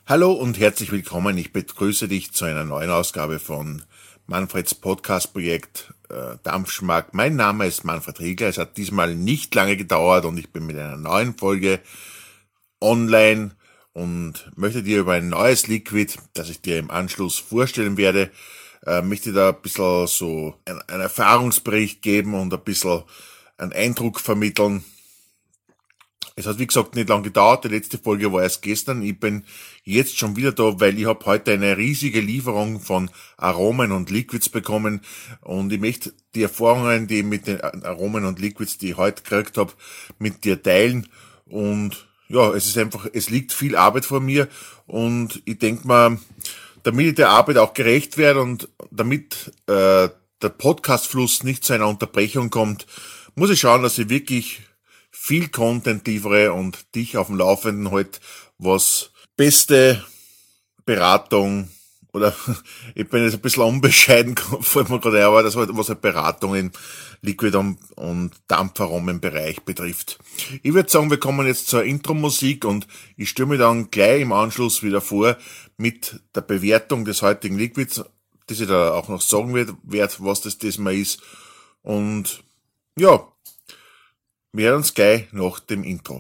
Hallo und herzlich willkommen. Ich begrüße dich zu einer neuen Ausgabe von Manfreds Podcast-Projekt Dampfschmack. Mein Name ist Manfred Riegler. Es hat diesmal nicht lange gedauert und ich bin mit einer neuen Folge online und möchte dir über ein neues Liquid, das ich dir im Anschluss vorstellen werde, möchte da ein bisschen so einen Erfahrungsbericht geben und ein bisschen einen Eindruck vermitteln. Es hat, wie gesagt, nicht lange gedauert. Die letzte Folge war erst gestern. Ich bin jetzt schon wieder da, weil ich habe heute eine riesige Lieferung von Aromen und Liquids bekommen und ich möchte die Erfahrungen, die ich mit den Aromen und Liquids, die ich heute gekriegt habe, mit dir teilen. Und ja, es liegt viel Arbeit vor mir und ich denke mal, damit ich der Arbeit auch gerecht werde und damit der Podcastfluss nicht zu einer Unterbrechung kommt, muss ich schauen, dass ich wirklich viel Content liefere und dich auf dem Laufenden halt, was beste Beratung oder ich bin jetzt ein bisschen unbescheiden, fällt mir gerade ein, aber das halt, was halt Beratung in Liquid- und Dampfaromenbereich betrifft. Ich würde sagen, wir kommen jetzt zur Intro-Musik und ich stelle mir dann gleich im Anschluss wieder vor mit der Bewertung des heutigen Liquids, dass ich da auch noch sagen werde, was das diesmal ist. Und ja, wir hören uns gleich nach dem Intro.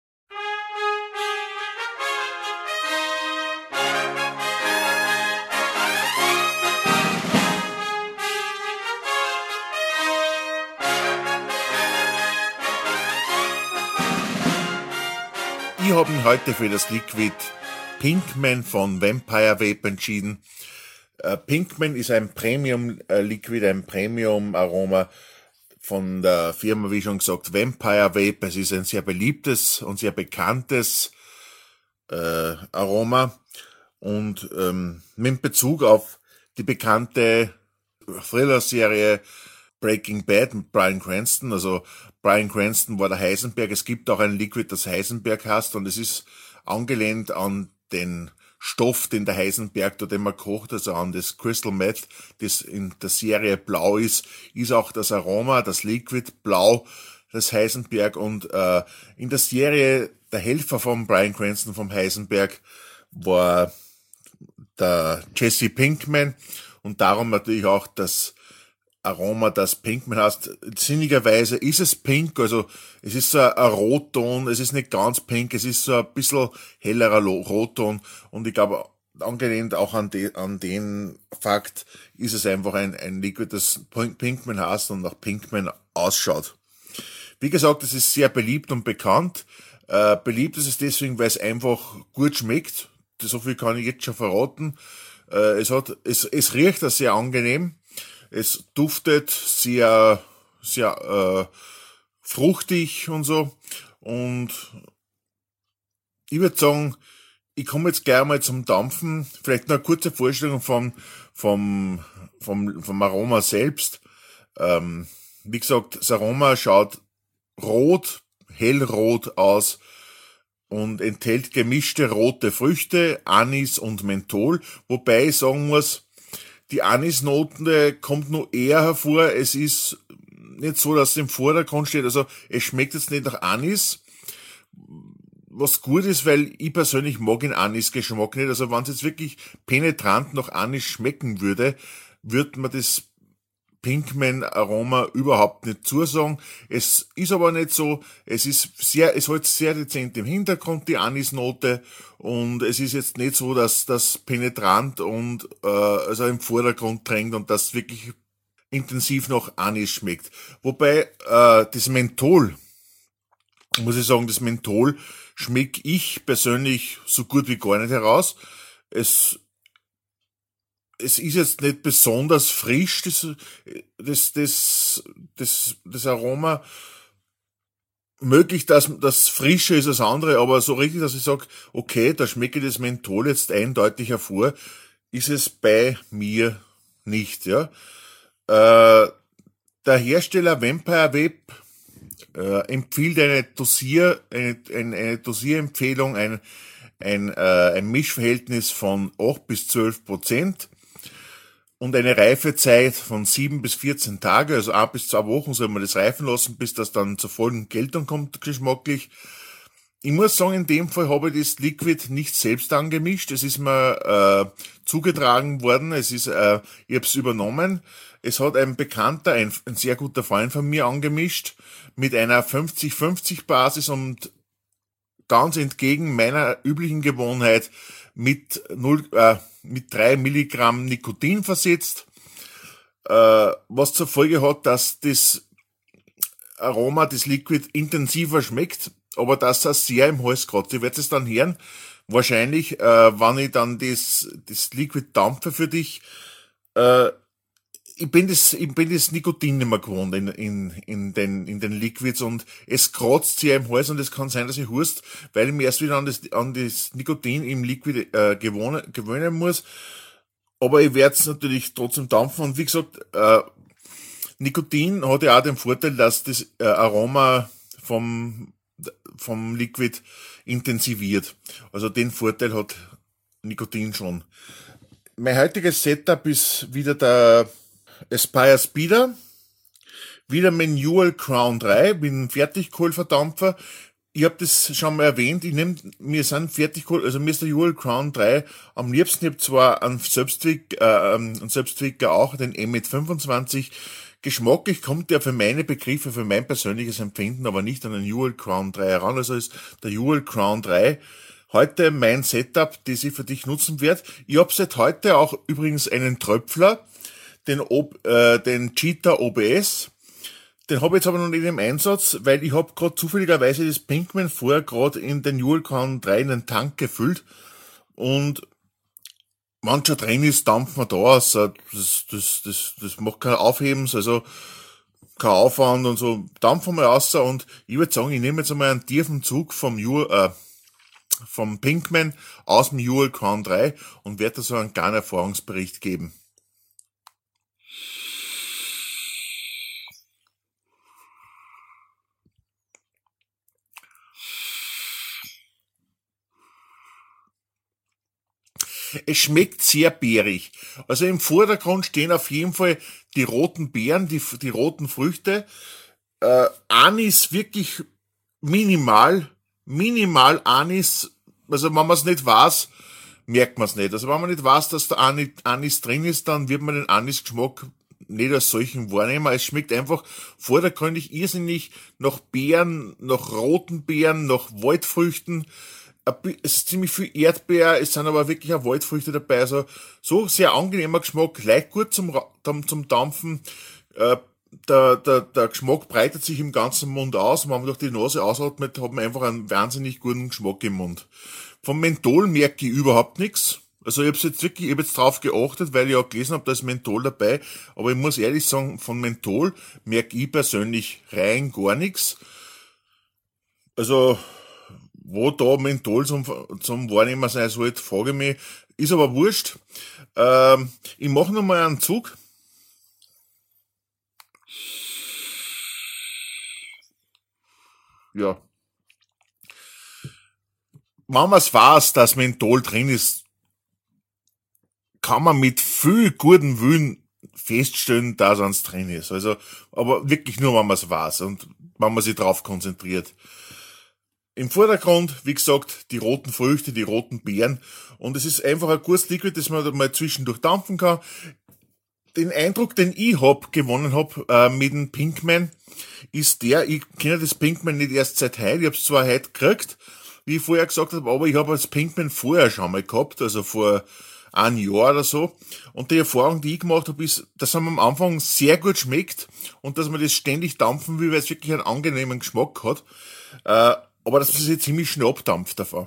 Ich habe mich heute für das Liquid Pinkman von Vampire Vape entschieden. Pinkman ist ein Premium-Liquid, ein Premium-Aroma von der Firma, wie schon gesagt, Vampire Vape. Es ist ein sehr beliebtes und sehr bekanntes Aroma und mit Bezug auf die bekannte Thriller-Serie Breaking Bad mit Bryan Cranston. Also Bryan Cranston war der Heisenberg. Es gibt auch ein Liquid, das Heisenberg heißt und es ist angelehnt an den Stoff, den der Heisenberg dort immer kocht, also an das Crystal Meth, das in der Serie blau ist auch das Aroma, das Liquid blau, das Heisenberg und in der Serie der Helfer von Bryan Cranston vom Heisenberg war der Jesse Pinkman und darum natürlich auch das Aroma, das Pinkman heißt. Sinnigerweise ist es pink, also es ist so ein Rotton, es ist nicht ganz pink, es ist so ein bisschen hellerer Rotton und ich glaube, angelehnt auch an den Fakt, ist es einfach ein Liquid, das Pinkman heißt und nach Pinkman ausschaut. Wie gesagt, es ist sehr beliebt und bekannt. Beliebt ist es deswegen, weil es einfach gut schmeckt. So viel kann ich jetzt schon verraten. Es riecht sehr angenehm. Es duftet sehr fruchtig und so. Und ich würde sagen, ich komme jetzt gleich mal zum Dampfen. Vielleicht noch eine kurze Vorstellung vom Aroma selbst. Wie gesagt, das Aroma schaut rot, hellrot aus und enthält gemischte rote Früchte, Anis und Menthol. Wobei ich sagen muss, die Anisnote kommt nur eher hervor. Es ist nicht so, dass es im Vordergrund steht. Also es schmeckt jetzt nicht nach Anis. Was gut ist, weil ich persönlich mag den Anisgeschmack nicht. Also wenn es jetzt wirklich penetrant nach Anis schmecken würde, würde man das Pinkman-Aroma überhaupt nicht zusagen. Es ist aber nicht so. Es hält sehr dezent im Hintergrund, die Anisnote. Und es ist jetzt nicht so, dass das penetrant und also im Vordergrund drängt und das wirklich intensiv nach Anis schmeckt. Wobei das Menthol, muss ich sagen, das Menthol schmecke ich persönlich so gut wie gar nicht heraus. Es ist jetzt nicht besonders frisch, das Aroma. Möglich, dass das frischer ist als andere, aber so richtig, dass ich sage, okay, da schmecke ich das Menthol jetzt eindeutig hervor, ist es bei mir nicht, ja. Der Hersteller Vampire Vape empfiehlt eine Dosierempfehlung, ein Mischverhältnis von 8 bis 12% und eine Reifezeit von 7 bis 14 Tage, also 1 bis 2 Wochen soll man das reifen lassen, bis das dann zur vollen Geltung kommt, geschmacklich. Ich muss sagen, in dem Fall habe ich das Liquid nicht selbst angemischt. Es ist mir zugetragen worden. Ich habe es übernommen. Es hat ein Bekannter, ein sehr guter Freund von mir angemischt mit einer 50-50 Basis und ganz entgegen meiner üblichen Gewohnheit mit 3 Milligramm Nikotin versetzt, was zur Folge hat, dass das Aroma des Liquid intensiver schmeckt, aber dass er sehr im Hals kratzt. Ihr werdet es dann hören, wahrscheinlich, wenn ich dann das Liquid dampfe für dich. Ich bin das Nikotin nicht mehr gewohnt in den Liquids und es kratzt sehr im Hals und es kann sein, dass ich hust, weil ich mich erst wieder an das Nikotin im Liquid gewöhnen muss. Aber ich werde es natürlich trotzdem dampfen und wie gesagt, Nikotin hat ja auch den Vorteil, dass das Aroma vom Liquid intensiviert. Also den Vorteil hat Nikotin schon. Mein heutiges Setup ist wieder der Aspire Speeder, wieder mein Newell Crown 3 mit einem Fertigkohlverdampfer. Ich habe das schon mal erwähnt, mir ist der Newell Crown 3 am liebsten. Ich habe zwar einen Selbsttwicker auch, den M25 geschmacklich kommt der für meine Begriffe, für mein persönliches Empfinden, aber nicht an den Newell Crown 3 heran. Also ist der Newell Crown 3 heute mein Setup, das ich für dich nutzen werde. Ich habe seit heute auch übrigens einen Tröpfler, den Cheetah OBS. Den habe ich jetzt aber noch nicht im Einsatz, weil ich habe gerade zufälligerweise das Pinkman vorher gerade in den Newell Crown 3 in den Tank gefüllt und wenn schon drin ist, dampft man da aus. Das macht kein Aufhebens, also kein Aufwand und so. Dampfen wir aus und ich würde sagen, ich nehme jetzt einmal einen tiefen Zug vom Pinkman aus dem Newell Crown 3 und werde da so einen kleinen Erfahrungsbericht geben. Es schmeckt sehr beerig. Also im Vordergrund stehen auf jeden Fall die roten Beeren, die roten Früchte. Anis wirklich minimal Anis. Also wenn man es nicht weiß, merkt man es nicht. Also wenn man nicht weiß, dass da Anis drin ist, dann wird man den Anisgeschmack nicht als solchen wahrnehmen. Es schmeckt einfach vordergründig irrsinnig nach Beeren, nach roten Beeren, nach Waldfrüchten. Es ist ziemlich viel Erdbeer, es sind aber wirklich auch Waldfrüchte dabei, also so sehr angenehmer Geschmack, leicht gut zum Dampfen. Der Geschmack breitet sich im ganzen Mund aus, wenn man durch die Nase ausatmet, hat man einfach einen wahnsinnig guten Geschmack im Mund. Vom Menthol merke ich überhaupt nichts. Also ich habe jetzt drauf geachtet, weil ich auch gelesen habe, da ist Menthol dabei, aber ich muss ehrlich sagen, von Menthol merke ich persönlich rein gar nichts. Also wo da Menthol zum Wahrnehmen sein sollte, frage ich mich. Ist aber wurscht. Ich mache nochmal einen Zug. Ja. Wenn man es weiß, dass Menthol drin ist, kann man mit viel guten Willen feststellen, dass eins drin ist. Also, aber wirklich nur, wenn man es weiß und wenn man sich drauf konzentriert. Im Vordergrund, wie gesagt, die roten Früchte, die roten Beeren. Und es ist einfach ein gutes Liquid, das man mal zwischendurch dampfen kann. Den Eindruck, den ich gewonnen hab mit dem Pinkman, ist der, ich kenne das Pinkman nicht erst seit heute, ich habe es zwar heute gekriegt, wie ich vorher gesagt habe, aber ich habe das Pinkman vorher schon mal gehabt, also vor ein Jahr oder so. Und die Erfahrung, die ich gemacht habe, ist, dass man am Anfang sehr gut schmeckt und dass man das ständig dampfen will, weil es wirklich einen angenehmen Geschmack hat. Aber dass man sich ziemlich schnell abdampft davon.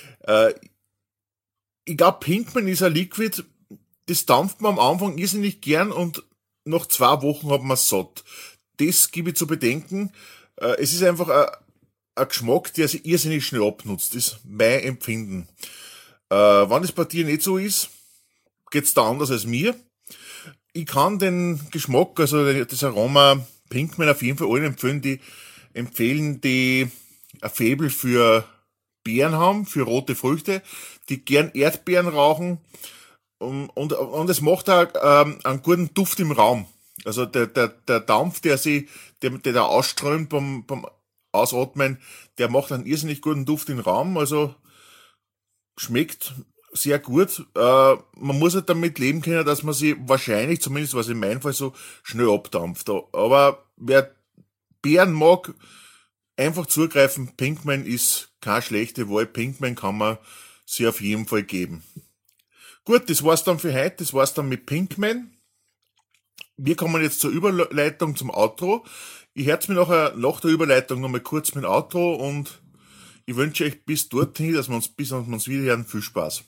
Ich glaube, Pinkman ist ein Liquid, das dampft man am Anfang irrsinnig gern und nach 2 Wochen hat man es satt. Das gebe ich zu bedenken. Es ist einfach ein Geschmack, der sich irrsinnig schnell abnutzt. Das ist mein Empfinden. Wenn es bei dir nicht so ist, geht's da anders als mir. Ich kann den Geschmack, also das Aroma Pinkman auf jeden Fall allen empfehlen, die ein Faible für Beeren haben, für rote Früchte, die gern Erdbeeren rauchen und es macht auch einen guten Duft im Raum. Also der Dampf, der da ausströmt beim ausatmen, der macht einen irrsinnig guten Duft im Raum, also schmeckt sehr gut. Man muss halt damit leben können, dass man sie wahrscheinlich, zumindest was in meinem Fall so, schnell abdampft. Aber wer Beeren mag, einfach zugreifen. Pinkman ist keine schlechte Wahl. Pinkman kann man sich auf jeden Fall geben. Gut, das war's dann für heute. Das war's dann mit Pinkman. Wir kommen jetzt zur Überleitung zum Outro. Ich hört's mir nachher nach der Überleitung nochmal kurz mit dem Outro und ich wünsche euch bis dorthin, dass wir uns wieder hören, viel Spaß.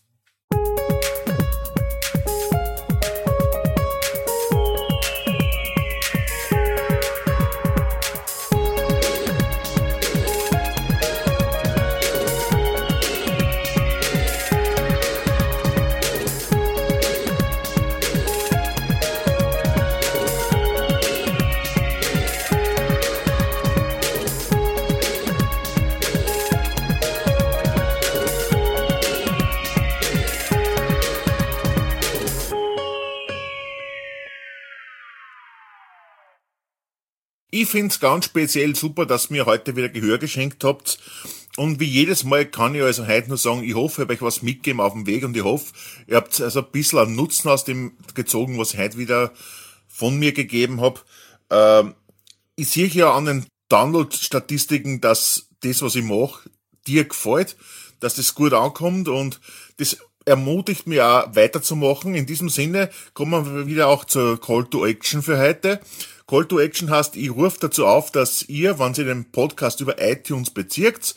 Ich find's ganz speziell super, dass ihr mir heute wieder Gehör geschenkt habt. Und wie jedes Mal kann ich also heute nur sagen, ich hoffe, ich habe euch was mitgegeben auf dem Weg und ich hoffe, ihr habt also ein bisschen einen Nutzen aus dem gezogen, was ich heute wieder von mir gegeben habe. Ich sehe ja an den Download-Statistiken, dass das, was ich mache, dir gefällt, dass das gut ankommt und das ermutigt mich auch weiterzumachen. In diesem Sinne kommen wir wieder auch zur Call to Action für heute. Call to Action heißt, ich rufe dazu auf, dass ihr, wenn ihr den Podcast über iTunes bezirkt,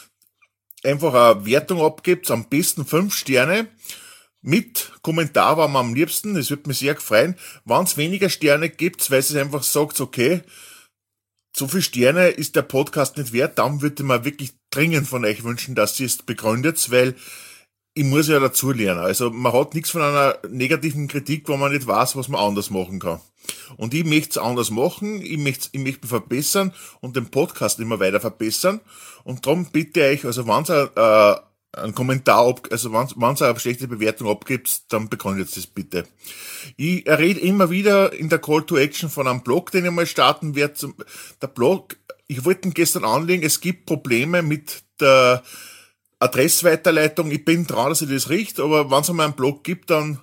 einfach eine Wertung abgibt, am besten 5 Sterne, mit Kommentar war mir am liebsten, das würde mich sehr freuen. Wenn es weniger Sterne gibt, weil ihr einfach sagt, okay, so viel Sterne ist der Podcast nicht wert, dann würde ich mir wirklich dringend von euch wünschen, dass ihr es begründet, weil ich muss ja dazu lernen. Also man hat nichts von einer negativen Kritik, wo man nicht weiß, was man anders machen kann. Und ich möchte es anders machen, ich möchte mich verbessern und den Podcast immer weiter verbessern. Und darum bitte ich euch, also wenn ihr einen Kommentar wenn ihr eine schlechte Bewertung abgibt, dann begründet das bitte. Ich rede immer wieder in der Call to Action von einem Blog, den ich mal starten werde. Der Blog, ich wollte ihn gestern anlegen, es gibt Probleme mit der Adressweiterleitung. Ich bin dran, dass ich das richte, aber wenn es einmal einen Blog gibt, dann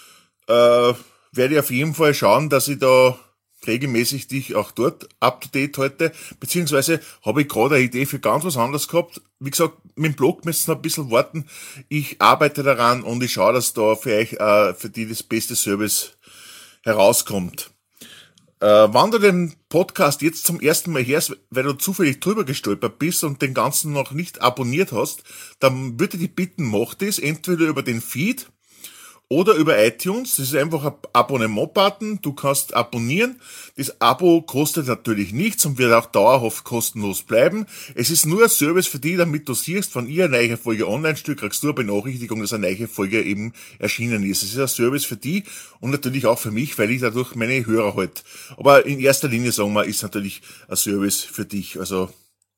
werde ich auf jeden Fall schauen, dass ich da regelmäßig dich auch dort up to date halte, beziehungsweise habe ich gerade eine Idee für ganz was anderes gehabt. Wie gesagt, mit dem Blog müsst ihr noch ein bisschen warten. Ich arbeite daran und ich schaue, dass da für euch, für die das beste Service herauskommt. Wenn du den Podcast jetzt zum ersten Mal hörst, weil du zufällig drüber gestolpert bist und den ganzen noch nicht abonniert hast, dann würde ich dich bitten, mach das entweder über den Feed oder über iTunes. Das ist einfach ein Abonnement-Button. Du kannst abonnieren. Das Abo kostet natürlich nichts und wird auch dauerhaft kostenlos bleiben. Es ist nur ein Service für dich, damit du siehst, wenn ihr eine neue Folge online stellt, kriegst du eine Benachrichtigung, dass eine neue Folge eben erschienen ist. Es ist ein Service für dich und natürlich auch für mich, weil ich dadurch meine Hörer halt. Aber in erster Linie, sagen wir, ist natürlich ein Service für dich. Also,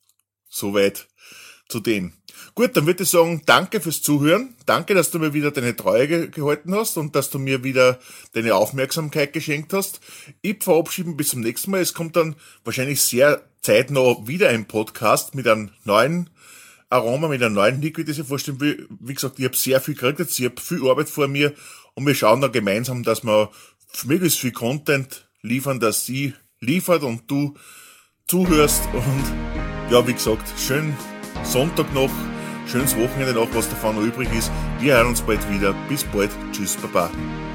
soweit zu dem. Gut, dann würde ich sagen, danke fürs Zuhören. Danke, dass du mir wieder deine Treue gehalten hast und dass du mir wieder deine Aufmerksamkeit geschenkt hast. Ich verabschiede mich bis zum nächsten Mal. Es kommt dann wahrscheinlich sehr zeitnah wieder ein Podcast mit einem neuen Aroma, mit einem neuen Liquid, das ich vorstellen will. Wie gesagt, ich habe sehr viel gekriegt, ich habe viel Arbeit vor mir und wir schauen da gemeinsam, dass wir möglichst viel Content liefern, dass sie liefert und du zuhörst. Und ja, wie gesagt, schönen Sonntag noch. Schönes Wochenende noch, was davon noch übrig ist. Wir hören uns bald wieder. Bis bald. Tschüss, Baba.